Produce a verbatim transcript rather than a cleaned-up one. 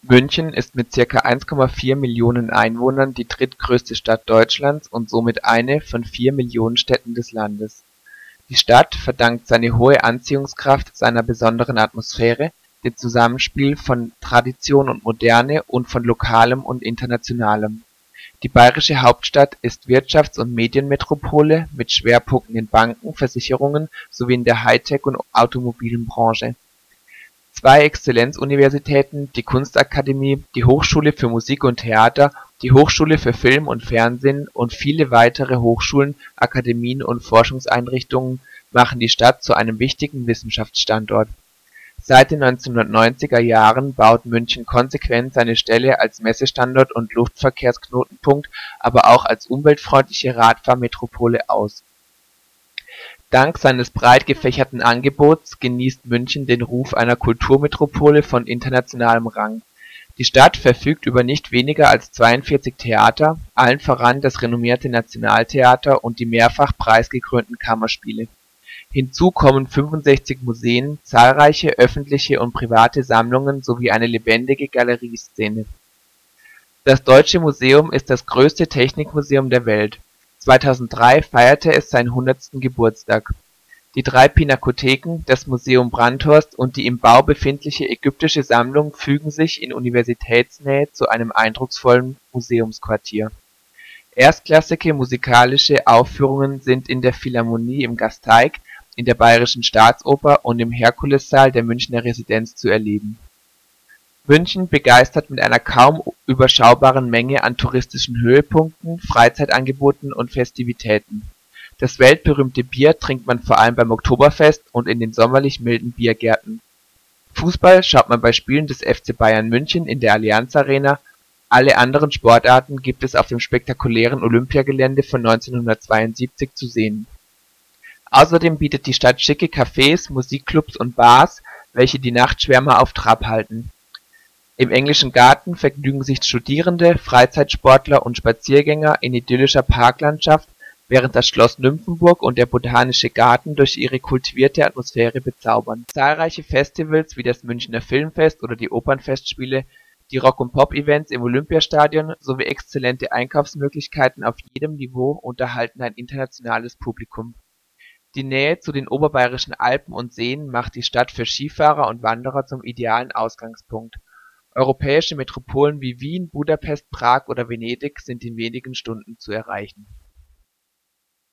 München ist mit circa eins Komma vier Millionen Einwohnern die drittgrößte Stadt Deutschlands und somit eine von vier Millionenstädten des Landes. Die Stadt verdankt seine hohe Anziehungskraft seiner besonderen Atmosphäre, dem Zusammenspiel von Tradition und Moderne und von Lokalem und Internationalem. Die bayerische Hauptstadt ist Wirtschafts und Medienmetropole mit Schwerpunkten in Banken, Versicherungen sowie in der High-Tech und Automobilbranche. Zwei Exzellenzuniversitäten, die Kunstakademie, die Hochschule für Musik und Theater, die Hochschule für Film und Fernsehen und viele weitere Hochschulen, Akademien und Forschungseinrichtungen machen die Stadt zu einem wichtigen Wissenschaftsstandort. Seit den neunzehnhundertneunziger Jahren baut München konsequent seine Ställe als Messestandort und Luftverkehrsknotenpunkt, aber auch als umweltfreundliche Radfahrmetropole aus. Dank seines breit gefächerten Angebots genießt München den Ruf einer Kulturmetropole von internationalem Rang. Die Stadt verfügt über nicht weniger als zweiundvierzig Theater, allen voran das renommierte Nationaltheater und die mehrfach preisgekrönten Kammerspiele. Hinzu kommen fünfundsechzig Museen, zahlreiche öffentliche und private Sammlungen sowie eine lebendige Galerieszene. Das Deutsche Museum ist das größte Technikmuseum der Welt. zweitausenddrei feierte es seinen hundertsten Geburtstag. Die drei Pinakotheken, das Museum Brandhorst und die im Bau befindliche Ägyptische Sammlung fügen sich in Universitätsnähe zu einem eindrucksvollen Museumsquartier. Erstklassige musikalische Aufführungen sind in der Philharmonie im Gasteig, in der Bayerischen Staatsoper und im Herkulessaal der Münchner Residenz zu erleben. München begeistert mit einer kaum überschaubaren Menge an touristischen Höhepunkten, Freizeitangeboten und Festivitäten. Das weltberühmte Bier trinkt man vor allem beim Oktoberfest und in den sommerlich milden Biergärten. Fußball schaut man bei Spielen des F C Bayern München in der Allianz Arena, alle anderen Sportarten gibt es auf dem spektakulären Olympiagelände von neunzehnhundertzweiundsiebzig zu sehen. Außerdem bietet die Stadt schicke Cafés, Musikclubs und Bars, welche die Nachtschwärmer auf Trab halten. Im Englischen Garten vergnügen sich Studierende, Freizeitsportler und Spaziergänger in idyllischer Parklandschaft, während das Schloss Nymphenburg und der Botanische Garten durch ihre kultivierte Atmosphäre bezaubern. Zahlreiche Festivals wie das Münchner Filmfest oder die Opernfestspiele, die Rock- und Pop-Events im Olympiastadion sowie exzellente Einkaufsmöglichkeiten auf jedem Niveau unterhalten ein internationales Publikum. Die Nähe zu den oberbayerischen Alpen und Seen macht die Stadt für Skifahrer und Wanderer zum idealen Ausgangspunkt. Europäische Metropolen wie Wien, Budapest, Prag oder Venedig sind in wenigen Stunden zu erreichen